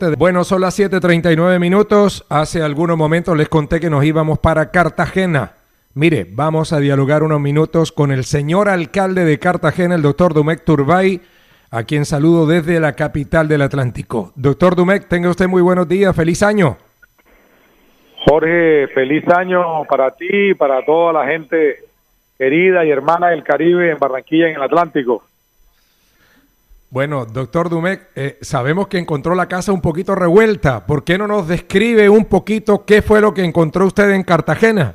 Bueno, son las 7:39 minutos. Hace algunos momentos les conté que nos íbamos para Cartagena. Mire, vamos a dialogar unos minutos con el señor alcalde de Cartagena, el doctor Domecq Turbay, a quien saludo desde la capital del Atlántico. Doctor Domecq, tenga usted muy buenos días. ¡Feliz año! Jorge, feliz año para ti y para toda la gente querida y hermana del Caribe en Barranquilla, en el Atlántico. Bueno, doctor Domecq, sabemos que encontró la casa un poquito revuelta. ¿Por qué no nos describe un poquito qué fue lo que encontró usted en Cartagena?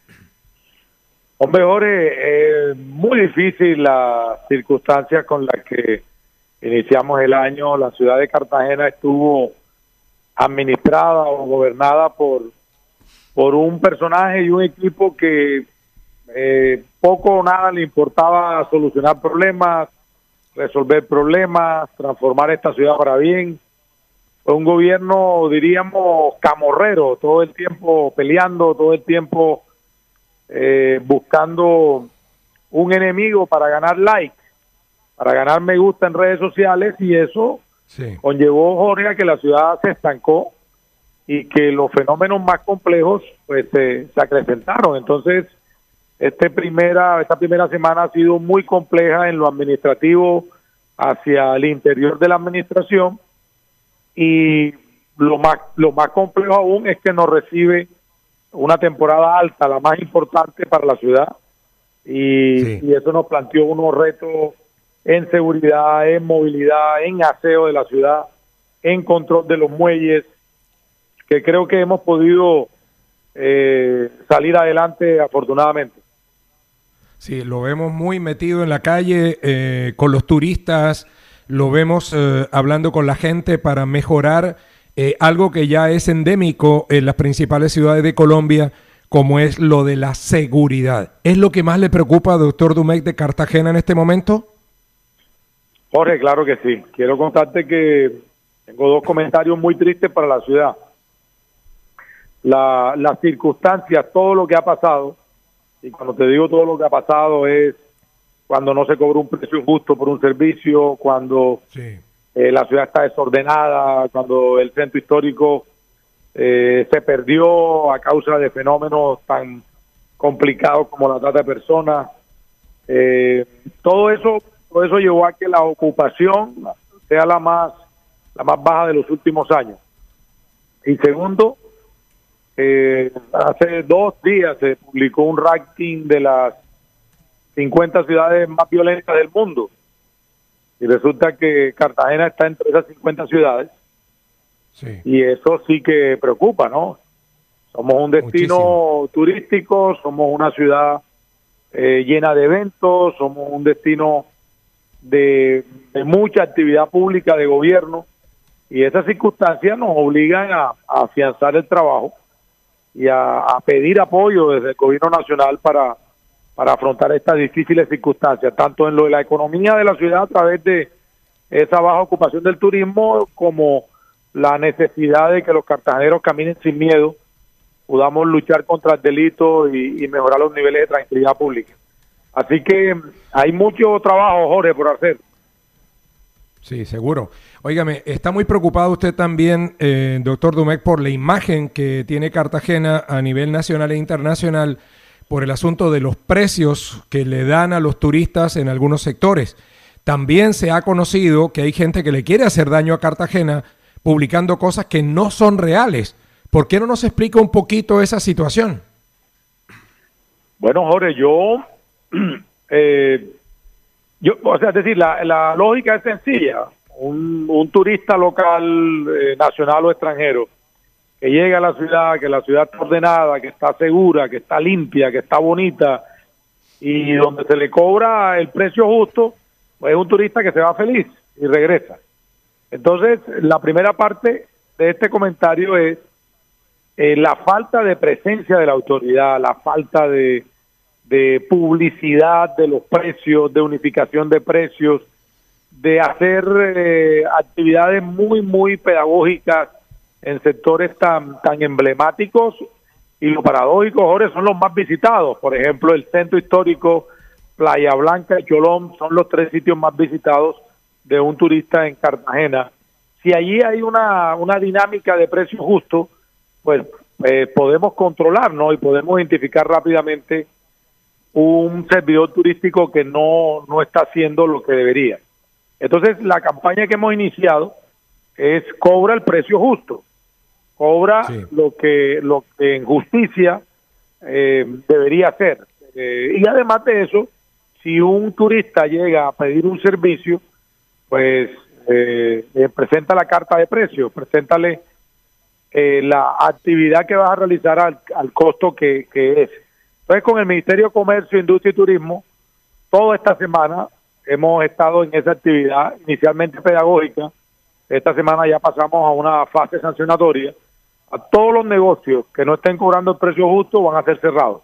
Hombre, Jorge, muy difícil las circunstancias con las que iniciamos el año. La ciudad de Cartagena estuvo administrada o gobernada por un personaje y un equipo que poco o nada le importaba solucionar problemas, resolver problemas, transformar esta ciudad para bien. Fue un gobierno, diríamos, camorrero, todo el tiempo peleando, todo el tiempo buscando un enemigo para ganar like, para ganar me gusta en redes sociales, y eso conllevó, Jorge, a que la ciudad se estancó y que los fenómenos más complejos pues se acrecentaron. Entonces, esta primera semana ha sido muy compleja en lo administrativo hacia el interior de la administración, y lo más complejo aún es que nos recibe una temporada alta, la más importante para la ciudad, y eso nos planteó unos retos en seguridad, en movilidad, en aseo de la ciudad, en control de los muelles, que creo que hemos podido salir adelante afortunadamente. Sí, lo vemos muy metido en la calle con los turistas, lo vemos hablando con la gente para mejorar algo que ya es endémico en las principales ciudades de Colombia, como es lo de la seguridad. ¿Es lo que más le preocupa, doctor Domecq, de Cartagena en este momento? Jorge, claro que sí. Quiero contarte que tengo dos comentarios muy tristes para la ciudad. Las circunstancias, todo lo que ha pasado, y cuando te digo todo lo que ha pasado es cuando no se cobra un precio justo por un servicio, cuando la ciudad está desordenada, cuando el centro histórico se perdió a causa de fenómenos tan complicados como la trata de personas. Todo eso llevó a que la ocupación sea la más baja de los últimos años. Y segundo, hace 2 días se publicó un ranking de las 50 ciudades más violentas del mundo, y resulta que Cartagena está entre esas 50 ciudades, y eso sí que preocupa, ¿no? Somos un destino turístico, somos una ciudad llena de eventos, somos un destino de mucha actividad pública de gobierno, y esas circunstancias nos obligan a afianzar el trabajo y a pedir apoyo desde el gobierno nacional para afrontar estas difíciles circunstancias, tanto en lo de la economía de la ciudad a través de esa baja ocupación del turismo, como la necesidad de que los cartageneros caminen sin miedo, podamos luchar contra el delito y mejorar los niveles de tranquilidad pública. Así que hay mucho trabajo, Jorge, por hacer. Sí, seguro. Óigame, ¿está muy preocupado usted también, doctor Domecq, por la imagen que tiene Cartagena a nivel nacional e internacional, por el asunto de los precios que le dan a los turistas en algunos sectores? También se ha conocido que hay gente que le quiere hacer daño a Cartagena publicando cosas que no son reales. ¿Por qué no nos explica un poquito esa situación? Bueno, Jorge, o sea, es decir, la lógica es sencilla. Un turista local, nacional o extranjero, que llega a la ciudad, que la ciudad está ordenada, que está segura, que está limpia, que está bonita, y donde se le cobra el precio justo, pues es un turista que se va feliz y regresa. Entonces, la primera parte de este comentario es la falta de presencia de la autoridad, la falta de publicidad de los precios, de unificación de precios, de hacer actividades muy, muy pedagógicas en sectores tan emblemáticos, y lo paradójico, Jorge, son los más visitados. Por ejemplo, el centro histórico, Playa Blanca y Cholón son los 3 sitios más visitados de un turista en Cartagena, si allí hay una dinámica de precio justo, pues podemos controlar, ¿no? Y podemos identificar rápidamente un servidor turístico que no está haciendo lo que debería. Entonces, la campaña que hemos iniciado es cobra el precio justo, cobra lo que en justicia debería ser. Y además de eso, si un turista llega a pedir un servicio, pues presenta la carta de precios, preséntale la actividad que vas a realizar al costo que es. Entonces, con el Ministerio de Comercio, Industria y Turismo, toda esta semana hemos estado en esa actividad inicialmente pedagógica. Esta semana ya pasamos a una fase sancionatoria. A todos los negocios que no estén cobrando el precio justo van a ser cerrados.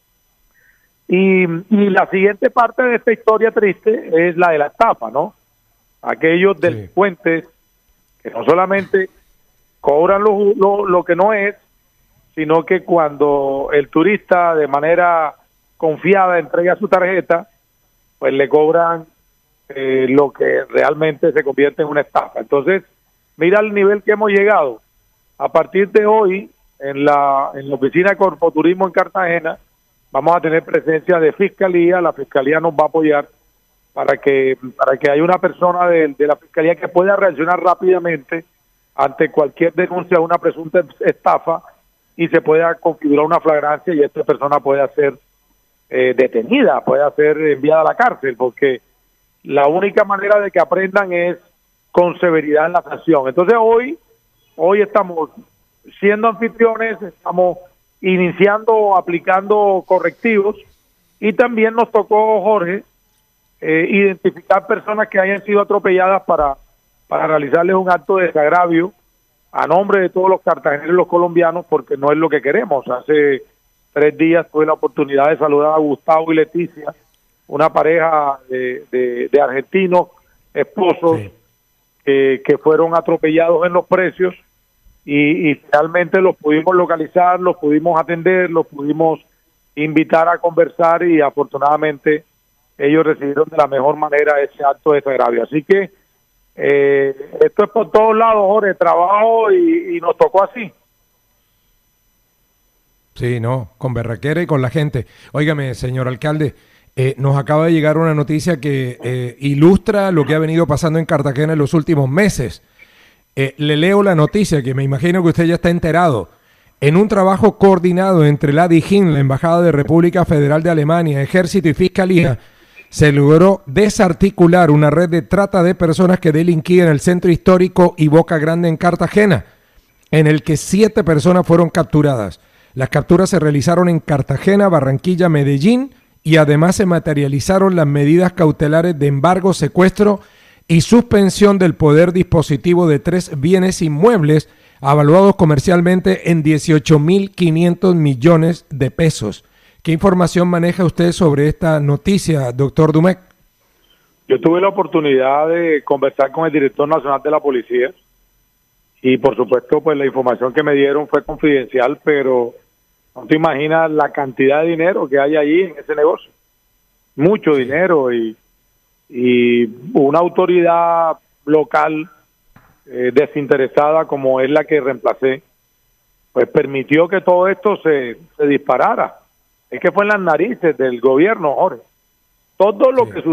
Y la siguiente parte de esta historia triste es la de la estafa, ¿no? Aquellos delincuentes que no solamente cobran lo que no es, sino que cuando el turista de manera confiada entrega su tarjeta, pues le cobran lo que realmente se convierte en una estafa. Entonces, mira el nivel que hemos llegado. A partir de hoy, en la oficina de Corpoturismo en Cartagena, vamos a tener presencia de Fiscalía. La Fiscalía nos va a apoyar para que haya una persona de la Fiscalía que pueda reaccionar rápidamente ante cualquier denuncia de una presunta estafa y se pueda configurar una flagrancia y esta persona pueda ser detenida, pueda ser enviada a la cárcel, porque la única manera de que aprendan es con severidad en la sanción. Entonces hoy estamos siendo anfitriones, estamos iniciando, aplicando correctivos y también nos tocó, Jorge, identificar personas que hayan sido atropelladas para realizarles un acto de desagravio a nombre de todos los cartageneros y los colombianos, porque no es lo que queremos. Hace 3 días tuve la oportunidad de saludar a Gustavo y Leticia, una pareja de argentinos, esposos, que fueron atropellados en Los Precios y finalmente los pudimos localizar, los pudimos atender, los pudimos invitar a conversar y afortunadamente ellos recibieron de la mejor manera ese acto de desagravio. Así que esto es por todos lados, Jorge, trabajo y nos tocó así. Sí, no, con berraquera y con la gente. Óigame, señor alcalde, nos acaba de llegar una noticia que ilustra lo que ha venido pasando en Cartagena en los últimos meses. Le leo la noticia, que me imagino que usted ya está enterado. En un trabajo coordinado entre la DIJÍN, la Embajada de República Federal de Alemania, Ejército y Fiscalía, se logró desarticular una red de trata de personas que delinquían en el centro histórico y Boca Grande en Cartagena, en el que 7 personas fueron capturadas. Las capturas se realizaron en Cartagena, Barranquilla, Medellín y además se materializaron las medidas cautelares de embargo, secuestro y suspensión del poder dispositivo de 3 bienes inmuebles avaluados comercialmente en 18.500 millones de pesos. ¿Qué información maneja usted sobre esta noticia, doctor Domecq? Yo tuve la oportunidad de conversar con el director nacional de la policía y por supuesto pues la información que me dieron fue confidencial, pero no te imaginas la cantidad de dinero que hay allí en ese negocio. Mucho dinero y una autoridad local desinteresada como es la que reemplacé, pues permitió que todo esto se disparara. Es que fue en las narices del gobierno, Jorge. Todo lo que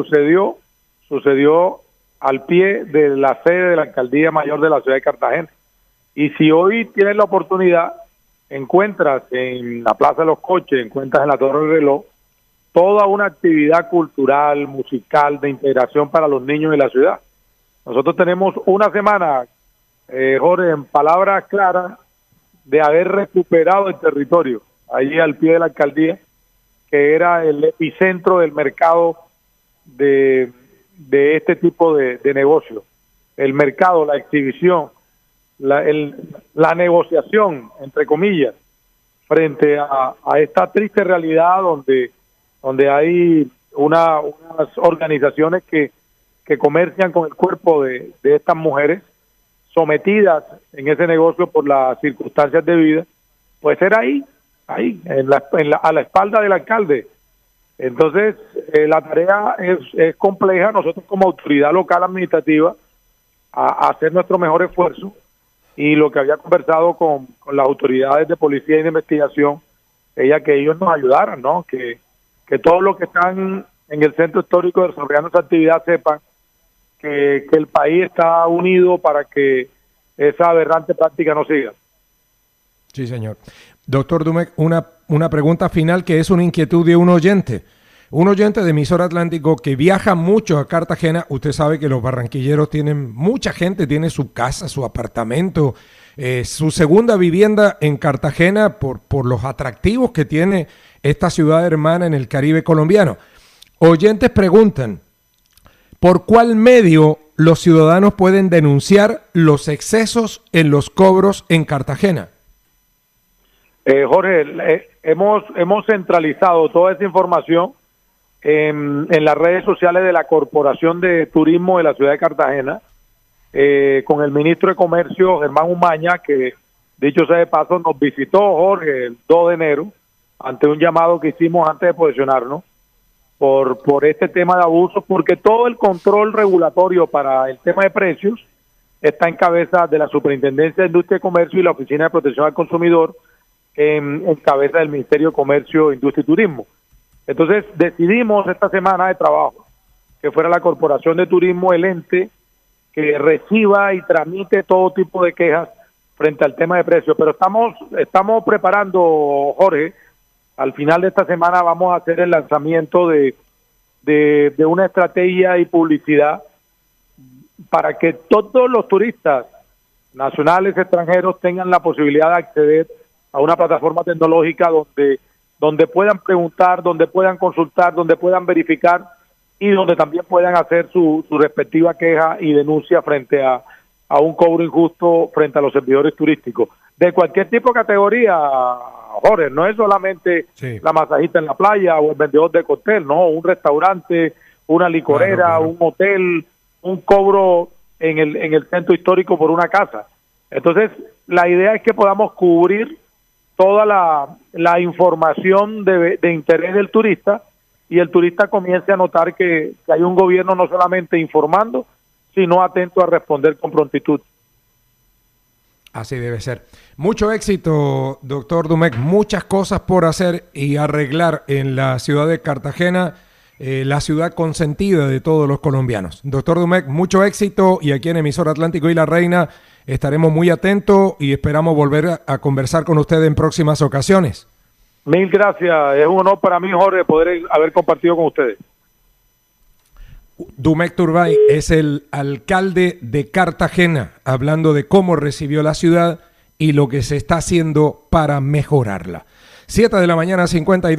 sucedió al pie de la sede de la Alcaldía Mayor de la ciudad de Cartagena. Y si hoy tienes la oportunidad, encuentras en la Plaza de los Coches, encuentras en la Torre del Reloj, toda una actividad cultural, musical, de integración para los niños de la ciudad. Nosotros tenemos una semana, Jorge, en palabras claras, de haber recuperado el territorio, allí al pie de la alcaldía, que era el epicentro del mercado de este tipo de negocio. El mercado, la exhibición, la negociación, entre comillas, frente a esta triste realidad donde hay unas organizaciones que comercian con el cuerpo de estas mujeres sometidas en ese negocio por las circunstancias de vida, pues era ahí a la espalda del alcalde. Entonces la tarea es compleja. Nosotros como autoridad local administrativa a hacer nuestro mejor esfuerzo, y lo que había conversado con las autoridades de policía y de investigación, que ellos nos ayudaran, ¿no? Que todos los que están en el centro histórico desarrollando esa actividad sepan que el país está unido para que esa aberrante práctica no siga. Sí, señor. Doctor Domecq, una pregunta final que es una inquietud de un oyente. Un oyente de Emisor Atlántico que viaja mucho a Cartagena. Usted sabe que los barranquilleros tienen, mucha gente tiene su casa, su apartamento, su segunda vivienda en Cartagena por los atractivos que tiene esta ciudad hermana en el Caribe colombiano. Oyentes preguntan, ¿por cuál medio los ciudadanos pueden denunciar los excesos en los cobros en Cartagena? Jorge, hemos centralizado toda esa información en las redes sociales de la Corporación de Turismo de la ciudad de Cartagena, con el ministro de Comercio, Germán Umaña, que dicho sea de paso nos visitó, Jorge, el 2 de enero, ante un llamado que hicimos antes de posicionarnos por este tema de abusos, porque todo el control regulatorio para el tema de precios está en cabeza de la Superintendencia de Industria y Comercio y la Oficina de Protección al Consumidor, en cabeza del Ministerio de Comercio, Industria y Turismo. Entonces decidimos esta semana de trabajo que fuera la Corporación de Turismo el ente que reciba y tramite todo tipo de quejas frente al tema de precios. Pero estamos preparando, Jorge, al final de esta semana vamos a hacer el lanzamiento de una estrategia y publicidad para que todos los turistas nacionales y extranjeros tengan la posibilidad de acceder a una plataforma tecnológica donde puedan preguntar, donde puedan consultar, donde puedan verificar y donde también puedan hacer su respectiva queja y denuncia frente a un cobro injusto frente a los servidores turísticos. De cualquier tipo de categoría, Jorge, no es solamente la masajista en la playa o el vendedor de cóctel, no, un restaurante, una licorera, claro. Un hotel, un cobro en el centro histórico por una casa. Entonces, la idea es que podamos cubrir toda la información de interés del turista y el turista comience a notar que hay un gobierno no solamente informando, sino atento a responder con prontitud. Así debe ser. Mucho éxito, doctor Domecq. Muchas cosas por hacer y arreglar en la ciudad de Cartagena, la ciudad consentida de todos los colombianos. Doctor Domecq, mucho éxito, y aquí en Emisor Atlántico y La Reina estaremos muy atentos y esperamos volver a conversar con usted en próximas ocasiones. Mil gracias. Es un honor para mí, Jorge, poder haber compartido con ustedes. Domecq Turbay es el alcalde de Cartagena, hablando de cómo recibió la ciudad y lo que se está haciendo para mejorarla. 7 de la mañana, 52.